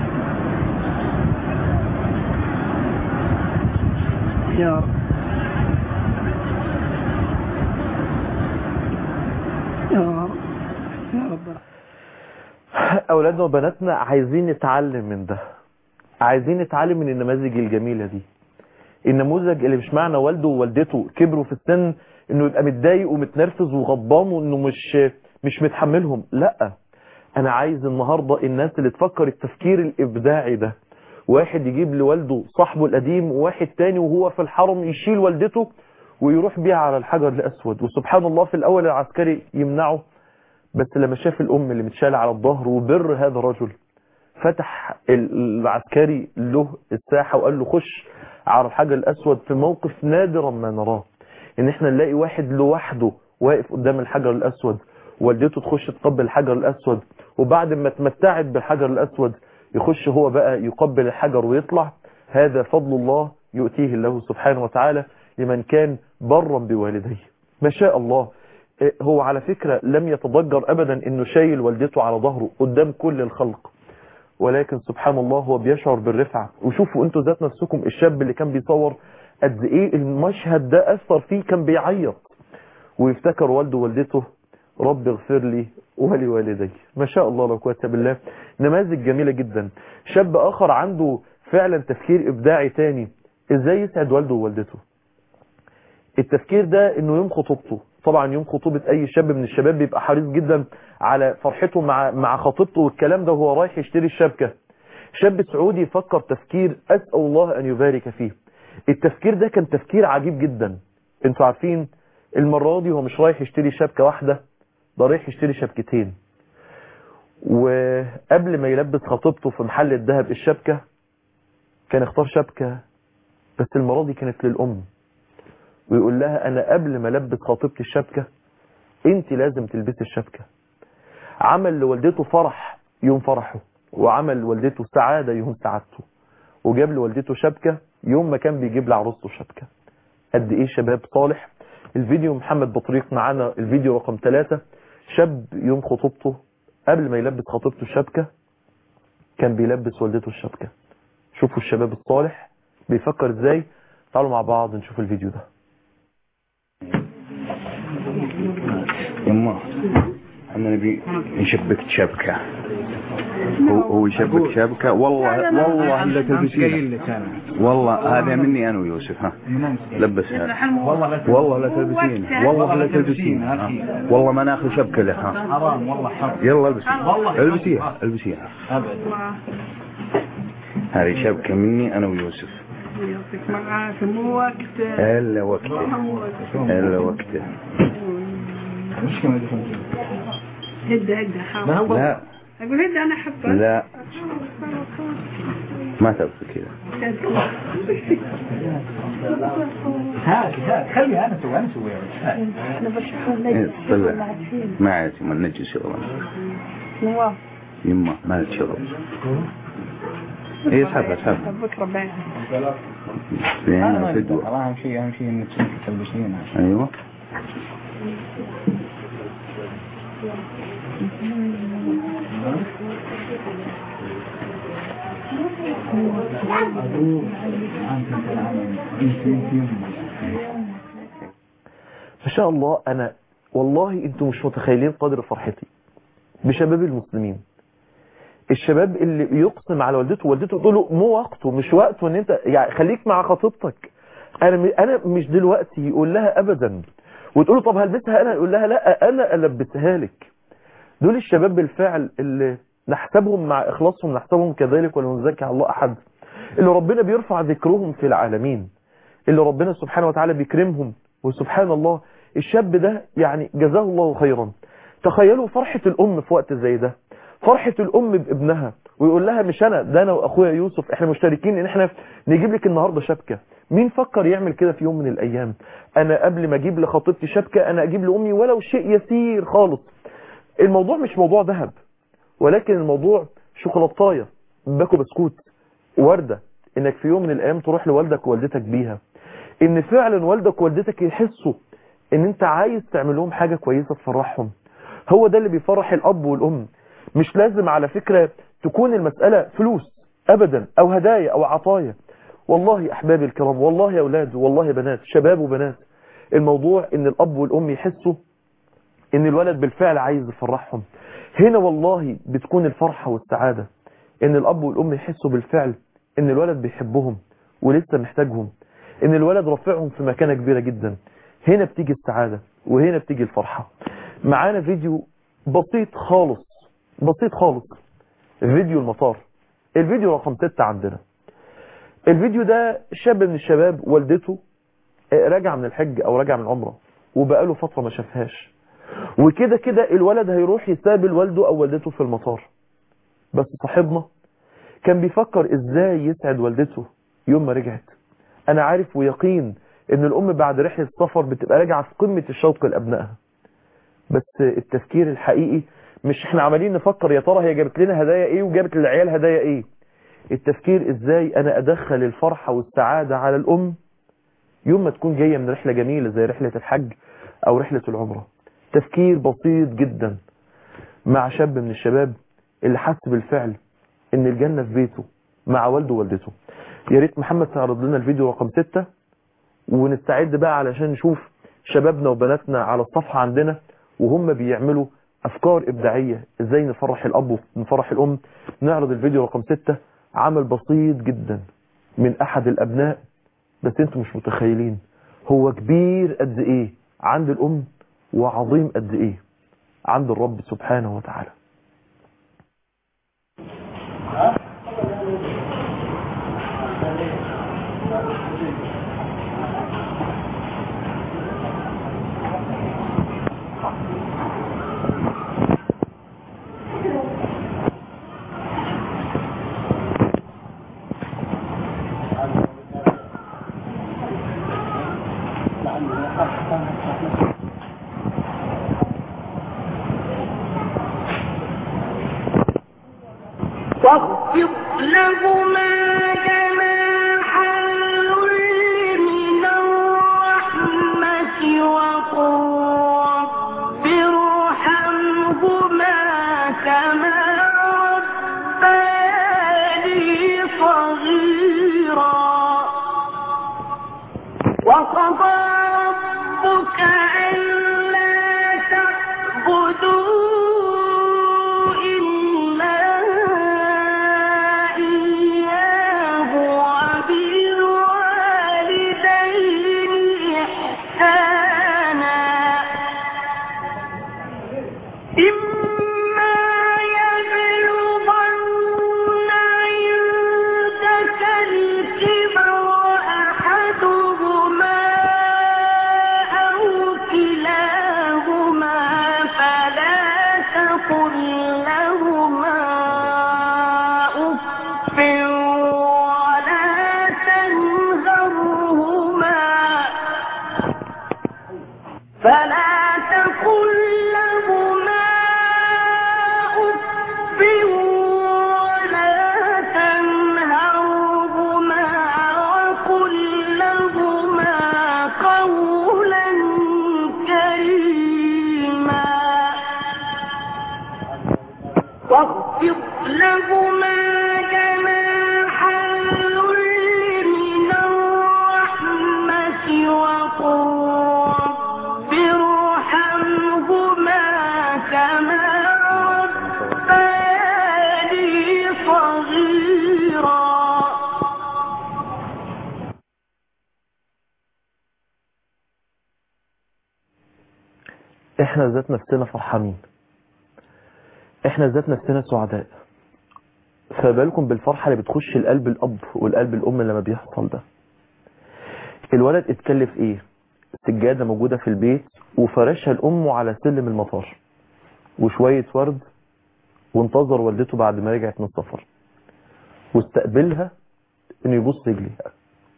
اولادنا وبناتنا عايزين نتعلم من ده، عايزين نتعلم من النماذج الجميلة دي. النموذج اللي مش معنى والده ووالدته كبروا في السن انه يبقى متضايق ومتنرفز وغضبان وانه مش متحملهم. لا، انا عايز النهاردة الناس اللي تفكر التفكير الابداعي ده. واحد يجيب لوالده صاحبه القديم، وواحد تاني وهو في الحرم يشيل والدته ويروح بيها على الحجر الاسود. وسبحان الله في الاول العسكري يمنعه، بس لما شاف الام اللي متشالة على الظهر وبر هذا الرجل، فتح العسكري له الساحة وقال له خش على الحجر الأسود. في موقف نادرا ما نراه، ان احنا نلاقي واحد لوحده واقف قدام الحجر الأسود، والدته تخش تقبل الحجر الأسود، وبعد ما تمتعت بالحجر الأسود يخش هو بقى يقبل الحجر ويطلع. هذا فضل الله يؤتيه الله سبحانه وتعالى لمن كان برا بوالديه. ما شاء الله. هو على فكرة لم يتضجر أبدا انه شايل والدته على ظهره قدام كل الخلق، ولكن سبحان الله هو بيشعر بالرفعة. وشوفوا انتوا ذات نفسكم الشاب اللي كان بيصور قد ايه المشهد ده اثر فيه، كان بيعيط ويفتكر والده ووالدته، رب اغفر لي ولوالدي. ما شاء الله لا قوه الا بالله. نماذج جميلة جدا. شاب اخر عنده فعلا تفكير ابداعي تاني، ازاي يسعد والده ووالدته. التفكير ده انه يوم خطوبته طبعا يوم خطوبة اي شاب من الشباب بيبقى حريص جدا على فرحته مع خطيبته والكلام ده وهو رايح يشتري الشبكة. شاب سعودي فكر تفكير اسأل الله ان يبارك فيه. التفكير ده كان تفكير عجيب جدا. انتوا عارفين المرة دي هو مش رايح يشتري شبكة واحدة، ده رايح يشتري شبكتين. وقبل ما يلبس خطيبته في محل الذهب الشبكة كان اختار شبكة، بس المرة دي كانت للأم، ويقول لها انا قبل ما البس خطيبتي الشبكة انت لازم تلبسي الشبكة. عمل لوالدته فرح يوم فرحه، وعمل لوالدته سعادة يوم سعادته، وجاب لوالدته شبكة يوم ما كان بيجيب لعروسته شبكة. قد ايه شباب صالح. الفيديو محمد بطريق معانا الفيديو رقم 3. شاب يوم خطوبته قبل ما يلبس خطيبته الشبكة كان بيلبس والدته الشبكة. شوفوا الشباب الصالح بيفكر ازاي. تعالوا مع بعض نشوف الفيديو ده. يما احنا نبي نشبك شبكة. هو يشبك شبكة. والله لا تلبسينها. والله هذا مني انا ويوسف. ها لبسها. والله لا تلبسينها. والله لا تلبسينها. والله ما ناخذ شبكة له. حرام والله حرام. يلا البسيها. البسيها. هذه شبكة مني انا ويوسف. يعطيك معاك مو وقته. الا وقته. مش كمان هدى حاول. لا اقول هدى انا احبه. لا ما تبغى كذا. هذه خليها انا اسويها. انا بشوف طلع ما عادي ما نجي والله. نواف يما ما تشرب. ايه اسحبها بكره بعد. انا فدوه. اهم شيء انك تلبسينها. ايوه ما شاء الله. انا والله انتوا مش متخيلين قدر فرحتي بشباب المسلمين. الشباب اللي يقسم على والدته تقول له مو وقته، مش وقته ان انت يعني خليك مع خطيبتك، انا مش دلوقتي يقول لها ابدا. وتقول له طب هلبسها انا، يقول لها لا انا البسها لك. دول الشباب بالفعل اللي نحسبهم مع اخلاصهم نحسبهم كذلك ولا نزكي على الله احد، اللي ربنا بيرفع ذكرهم في العالمين، اللي ربنا سبحانه وتعالى بيكرمهم. وسبحان الله الشاب ده يعني جزاه الله خيرا. تخيلوا فرحة الام في وقت زي ده، فرحة الام بابنها، ويقول لها مش انا ده انا واخويا يوسف احنا مشتركين ان احنا نجيب لك النهارده شبكة. مين فكر يعمل كده في يوم من الايام؟ انا قبل ما اجيب لخطيبتي شبكة انا اجيب لامي ولو شيء يسير خالص. الموضوع مش موضوع ذهب، ولكن الموضوع شوكولاتايه، باكو بسكوت، وردة، انك في يوم من الايام تروح لوالدك ووالدتك بيها، ان فعلا والدك ووالدتك يحسوا ان انت عايز تعمل لهم حاجة كويسة تفرحهم. هو ده اللي بيفرح الاب والام. مش لازم على فكرة تكون المسألة فلوس ابدا او هدايا او عطايا. والله احبابي الكرام، والله يا اولاد والله يا بنات، شباب وبنات، الموضوع ان الاب والام يحسوا ان الولد بالفعل عايز يفرحهم. هنا والله بتكون الفرحة والسعادة، ان الاب والام يحسوا بالفعل ان الولد بيحبهم ولسه محتاجهم، ان الولد رافعهم في مكانة كبيرة جدا. هنا بتيجي السعادة وهنا بتيجي الفرحة. معانا فيديو بسيط خالص فيديو المطار، الفيديو رقم 6 عندنا. الفيديو ده شاب من الشباب والدته راجع من الحج او راجع من عمره وبقاله فترة ما شافهاش، وكده كده الولد هيروح يستقبل والده او والدته في المطار. بس صاحبنا كان بيفكر ازاي يسعد والدته يوم ما رجعت. انا عارف ويقين ان الام بعد رحلة السفر بتبقى راجعة في قمة الشوق لابنائها، بس التفكير الحقيقي مش احنا عمالين نفكر يا ترى هي جابت لنا هدايا ايه وجابت للعيال هدايا ايه. التفكير ازاي انا ادخل الفرحة والسعادة على الام يوم ما تكون جاية من رحلة جميلة زي رحلة الحج او رحلة العمرة. تفكير بسيط جدا مع شاب من الشباب اللي حس بالفعل ان الجنة في بيته مع والده ووالدته. يا ريت محمد تعرض لنا الفيديو رقم 6 ونستعد بقى علشان نشوف شبابنا وبناتنا على الصفحة عندنا وهم بيعملوا افكار ابداعية ازاي نفرح الاب ونفرح الام. نعرض الفيديو رقم 6، عمل بسيط جدا من احد الابناء، بس انتم مش متخيلين هو كبير قد ايه عند الام وعظيم قد ايه عند الرب سبحانه وتعالى. واخفض لهما جناح الذل من الرحمة وقل رب ارحمهما كما ربياني صغيرا وقضى ربك ألا تعبدوا واخفض لهما جناح الذل من الرحمة وقل رب ارحمهما كما ربياني صغيرا. احنا ذات نفسنا فرحانين، احنا ذات نفسنا سعداء، فبالكم بالفرحة اللي بتخش القلب الاب والقلب الام لما بيحصل ده. الولد اتكلف ايه؟ السجادة موجودة في البيت وفرشها الام على سلم المطار وشوية ورد، وانتظر والدته بعد ما رجعت من السفر واستقبلها انه يبص رجليها.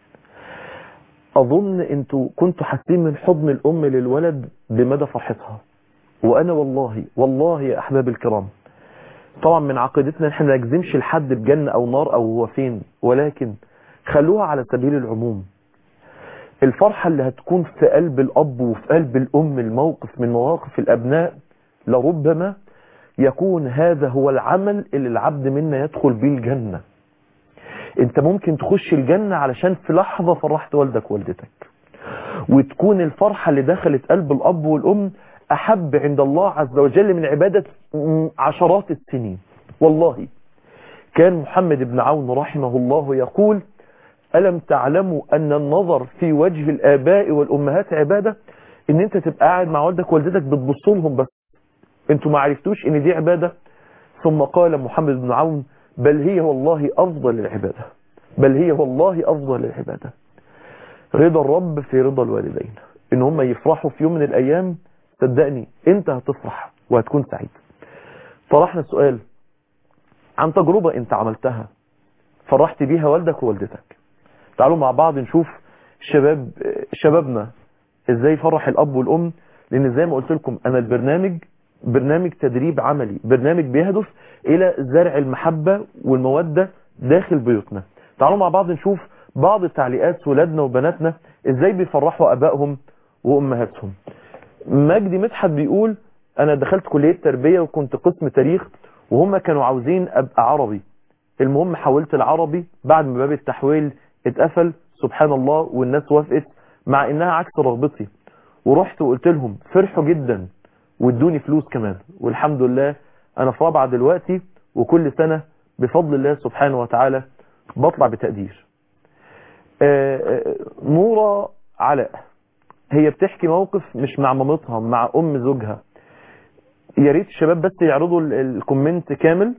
اظن انتوا كنتوا حاسين من حضن الام للولد بمدى فرحتها، وانا والله يا احباب الكرام، طبعا من عقيدتنا احنا ما نجزمش لحد بجنة او نار او هو فين، ولكن خلوها على سبيل العموم. الفرحة اللي هتكون في قلب الاب وفي قلب الام الموقف من مواقف الابناء لربما يكون هذا هو العمل اللي العبد منا يدخل به الجنة. انت ممكن تخش الجنة علشان في لحظة فرحت والدك ووالدتك، وتكون الفرحة اللي دخلت قلب الاب والام احب عند الله عز وجل من عبادة عشرات السنين. والله كان محمد بن عون رحمه الله يقول: ألم تعلموا أن النظر في وجه الآباء والأمهات عبادة؟ إن أنت تبقى قاعد مع والدك ووالدتك بتبص لهم بس، أنتوا ما عرفتوش إن دي عبادة؟ ثم قال محمد بن عون: بل هي والله أفضل العبادة، بل هي والله أفضل العبادة. رضا الرب في رضا الوالدين، إن هم يفرحوا في يوم من الأيام، صدقني أنت هتفرح وهتكون سعيد. طرحنا السؤال عن تجربة أنت عملتها فرحت بيها والدك ووالدتك. تعالوا مع بعض نشوف شبابنا ازاي فرح الاب والام، لان زي ما قلت لكم انا البرنامج برنامج تدريب عملي، برنامج بيهدف الى زرع المحبة والمودة داخل بيوتنا. تعالوا مع بعض نشوف بعض تعليقات ولادنا وبناتنا ازاي بيفرحوا ابائهم وامهاتهم. مجدي مدحت بيقول: انا دخلت كلية تربية وكنت قسم تاريخ وهم كانوا عاوزين ابقى عربي، المهم حولت العربي بعد ما باب التحويل اتقفل سبحان الله، والناس وافقت مع انها عكس رغبتي، ورحت وقلت لهم، فرحوا جدا وادوني فلوس كمان، والحمد لله انا في رابعه دلوقتي وكل سنة بفضل الله سبحانه وتعالى بطلع بتقدير. نورة علاء: هي بتحكي موقف مش مع مامتها، مع ام زوجها. يا ريت الشباب بس يعرضوا الكومنت كامل.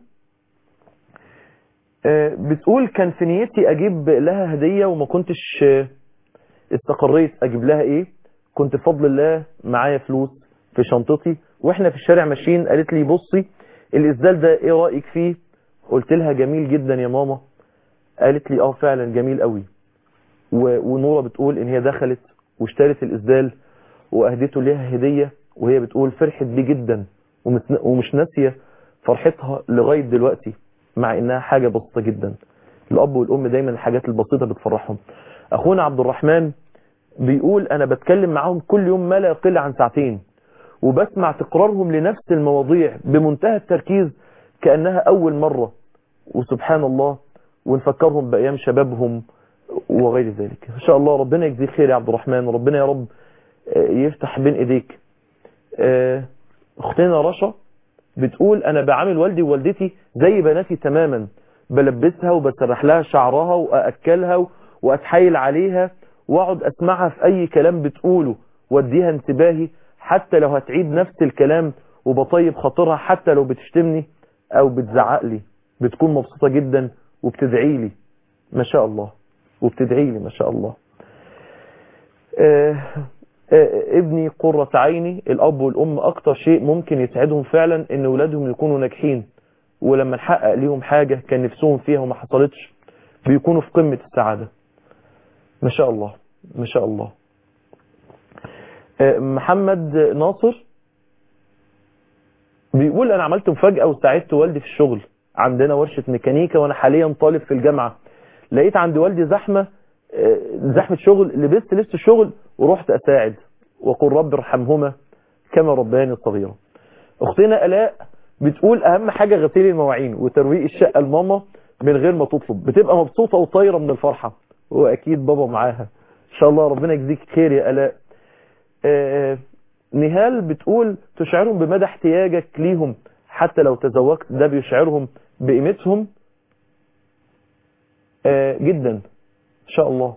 بتقول كان في نيتي اجيب لها هدية وما كنتش استقريت اجيب لها ايه. كنت بفضل الله معايا فلوس في شنطتي واحنا في الشارع ماشيين، قالت لي بصي الاسدال ده ايه رأيك فيه؟ قلت لها جميل جدا يا ماما. قالت لي فعلا جميل قوي. ونورة بتقول ان هي دخلت واشترت الاسدال واهدته ليها هدية، وهي بتقول فرحت بيه جدا ومش ناسية فرحتها لغاية دلوقتي، مع انها حاجة بسيطة جدا. الاب والام دايما الحاجات البسيطة بتفرحهم. اخونا عبد الرحمن بيقول انا بتكلم معاهم كل يوم ما لا يقل عن ساعتين، وبسمع تكرارهم لنفس المواضيع بمنتهى التركيز كأنها اول مرة، وسبحان الله ونفكرهم بايام شبابهم وغير ذلك. ان شاء الله ربنا يجزيك خير يا عبد الرحمن، وربنا يا رب يفتح بين ايديك. اختنا رشا بتقول انا بعامل والدي ووالدتي زي بناتي تماما، بلبسها وبسرح لها شعرها واكلها واتحايل عليها واقعد اسمعها في اي كلام بتقوله واديها انتباهي حتى لو هتعيد نفس الكلام، وبطيب خاطرها حتى لو بتشتمني او بتزعق لي، بتكون مبسوطة جدا وبتدعي لي ما شاء الله، وبتدعي لي ما شاء الله. ابني قرة عيني، الاب والام اكتر شيء ممكن يسعدهم فعلا ان اولادهم يكونوا ناجحين، ولما نحقق ليهم حاجة كان نفسهم فيها وما حصلتش بيكونوا في قمة السعادة ما شاء الله ما شاء الله. محمد ناصر بيقول انا عملت مفاجأة وساعدت والدي في الشغل، عندنا ورشة ميكانيكا وانا حاليا طالب في الجامعة، لقيت عند والدي زحمة شغل، لبست لبس الشغل ورحت اساعد، وقل رب ارحمهما كما ربياني صغيرا. اختنا الاء بتقول اهم حاجة غسيل المواعين وترويق الشقة لماما من غير ما تطلب، بتبقى مبسوطة وطايرة من الفرحة، واكيد بابا معاها ان شاء الله. ربنا يجزيك خير يا الاء. نهال بتقول تشعرهم بمدى احتياجك ليهم حتى لو تزوجت، ده بيشعرهم بقيمتهم جدا ان شاء الله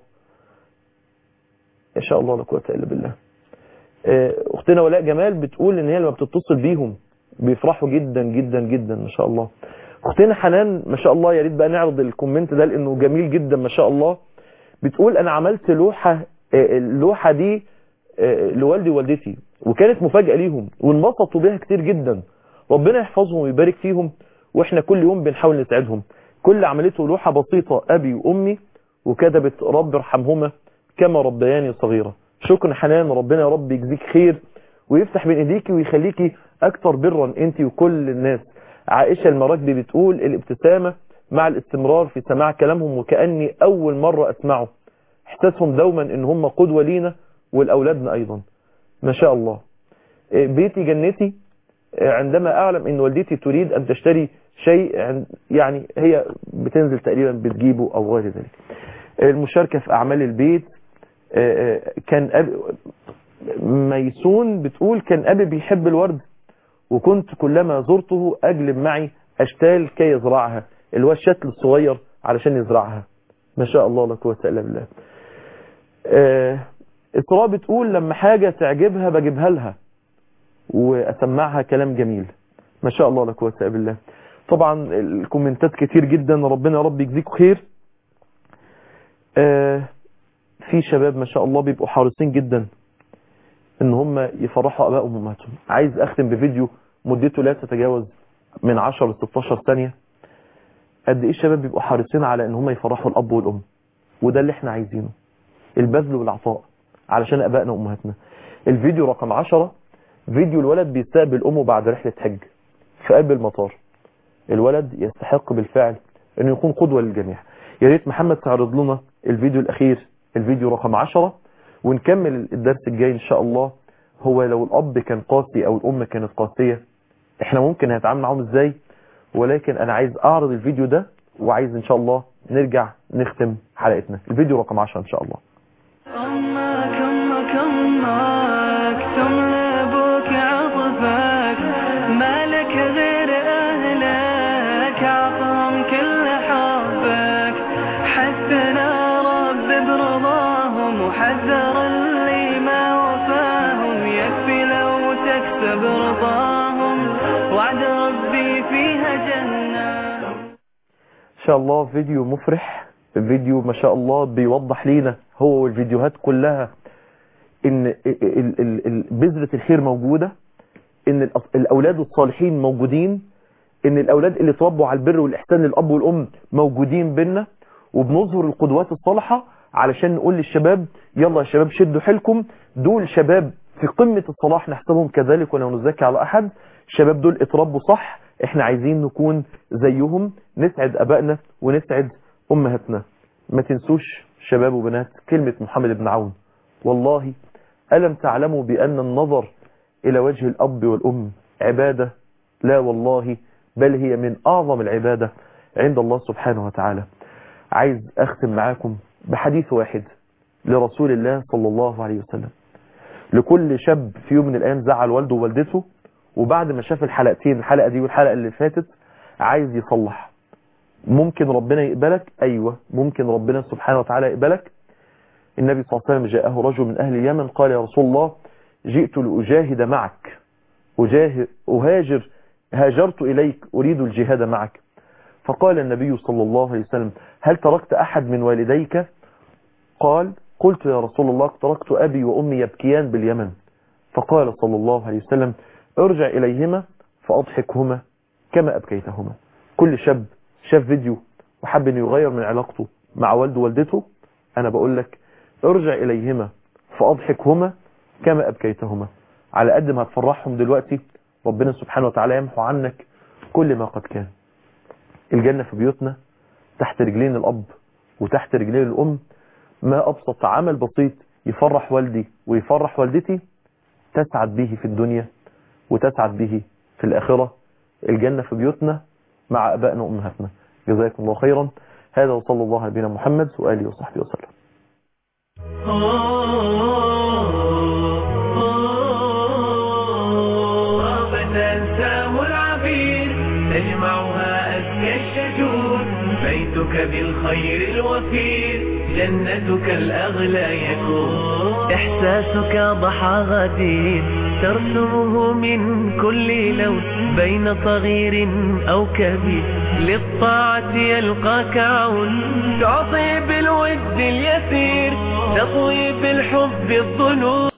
ان شاء الله لا قوه الا بالله. اختنا ولاء جمال بتقول ان هي لما بتتصل بيهم بيفرحوا جدا جدا جدا ما شاء الله. اختنا حنان ما شاء الله، يا ريت بقى نعرض الكومنت ده لانه جميل جدا ما شاء الله. بتقول انا عملت اللوحه دي لوالدي ووالدتي وكانت مفاجاه ليهم وانبسطوا بيها كتير جدا، ربنا يحفظهم ويبارك فيهم، واحنا كل يوم بنحاول نساعدهم. كل عملته لوحه بسيطه ابي وامي، وكتبت رب ارحمهما كما ربياني صغيرة. شكرا حنان، ربنا يا رب يجزيك خير ويفتح بين ايديكي ويخليكي اكتر برا انت وكل الناس. عائشة المراكبي بتقول الابتسامة مع الاستمرار في سماع كلامهم وكأني اول مرة اسمعه، احساسهم دوما ان هم قدوة لينا والاولادنا ايضا ما شاء الله. بيتي جنتي، عندما اعلم ان والدتي تريد ان تشتري شيء يعني هي بتنزل تقريبا بتجيبه او غير ذلك. المشاركة في اعمال البيت، كان ميسون بتقول كان ابي بيحب الورد وكنت كلما زرته اجلب معي اشتال كي يزرعها، اللي هو الشتل الصغير علشان يزرعها ما شاء الله لا قوه الا بالله. اسراء بتقول لما حاجة تعجبها بجيبها لها واسمعها كلام جميل ما شاء الله لا قوه الا بالله. طبعا الكومنتات كتير جدا، ربنا يا رب يجزيكم خير. في شباب ما شاء الله بيبقوا حريصين جدا ان هم يفرحوا ابائهم وامهاتهم. عايز اختم بفيديو مدته لا تتجاوز من 10 ل 16 ثانية. قد ايه الشباب بيبقوا حريصين على ان هم يفرحوا الاب والام، وده اللي احنا عايزينه، البذل والعطاء علشان ابائنا وامهاتنا. الفيديو رقم 10 فيديو الولد بيستقبل امه بعد رحلة حج في قلب المطار. الولد يستحق بالفعل انه يكون قدوة للجميع. يا ريت محمد تعرض لنا الفيديو الاخير، الفيديو رقم 10، ونكمل الدرس الجاي ان شاء الله. هو لو الاب كان قاسي او الام كانت قاسية احنا ممكن هنتعامل معاهم ازاي، ولكن انا عايز اعرض الفيديو ده وعايز ان شاء الله نرجع نختم حلقتنا. الفيديو رقم 10 ان شاء الله. تملبك عطفك مالك غير أهلك عطهم كل حبك، حثنا رب برضاهم وحذر اللي ما شاء الله فيديو مفرح، فيديو ما شاء الله بيوضح لينا هو والفيديوهات كلها ان بذرة الخير موجودة، ان الاولاد الصالحين موجودين، ان الاولاد اللي تربوا على البر والاحسان للاب والام موجودين بينا، وبنظهر القدوات الصالحة علشان نقول للشباب يلا يا شباب شدوا حيلكم، دول شباب في قمة الصلاح نحسبهم كذلك ولا نزكي على احد، الشباب دول اتربوا صح، احنا عايزين نكون زيهم، نسعد ابائنا ونسعد امهاتنا. ما تنسوش شباب وبنات كلمة محمد بن عون، والله ألم تعلموا بأن النظر إلى وجه الأب والأم عبادة؟ لا والله، بل هي من أعظم العبادة عند الله سبحانه وتعالى. عايز أختم معاكم بحديث واحد لرسول الله صلى الله عليه وسلم، لكل شاب في يوم من الأيام زعل والده ووالدته، وبعد ما شاف الحلقتين، الحلقة دي والحلقة اللي فاتت، عايز يصلح. ممكن ربنا يقبلك، أيوة ممكن ربنا سبحانه وتعالى يقبلك. النبي صلى الله عليه وسلم جاءه رجل من أهل اليمن قال يا رسول الله جئت لأجاهد معك، هاجرت إليك أريد الجهاد معك. فقال النبي صلى الله عليه وسلم هل تركت أحد من والديك؟ قال قلت يا رسول الله تركت أبي وأمي يبكيان باليمن. فقال صلى الله عليه وسلم ارجع إليهما فأضحكهما كما أبكيتهما. كل شاب شاف فيديو وحب أن يغير من علاقته مع والده ووالدته، أنا بقول لك ارجع إليهما فأضحكهما كما أبكيتهما. على قد ما هتفرحهم دلوقتي ربنا سبحانه وتعالى يمحو عنك كل ما قد كان. الجنة في بيوتنا، تحت رجلين الأب وتحت رجلين الأم. ما أبسط عمل بسيط يفرح والدي ويفرح والدتي، تسعد به في الدنيا وتسعد به في الآخرة. الجنة في بيوتنا مع أبائنا وأمهاتنا. جزاكم الله خيرا. هذا وصلى الله على نبينا محمد وآله وصحبه وسلم. تجمعها أزكى الشجور، بيتك بالخير الوفير، جنتك الأغلى يكون، إحساسك ضحى غدير ترسمه من كل لون، بين صغير أو كبير للطاعة يلقاك عون، تعطي بالود اليسير، تطوي بالحب الظنون.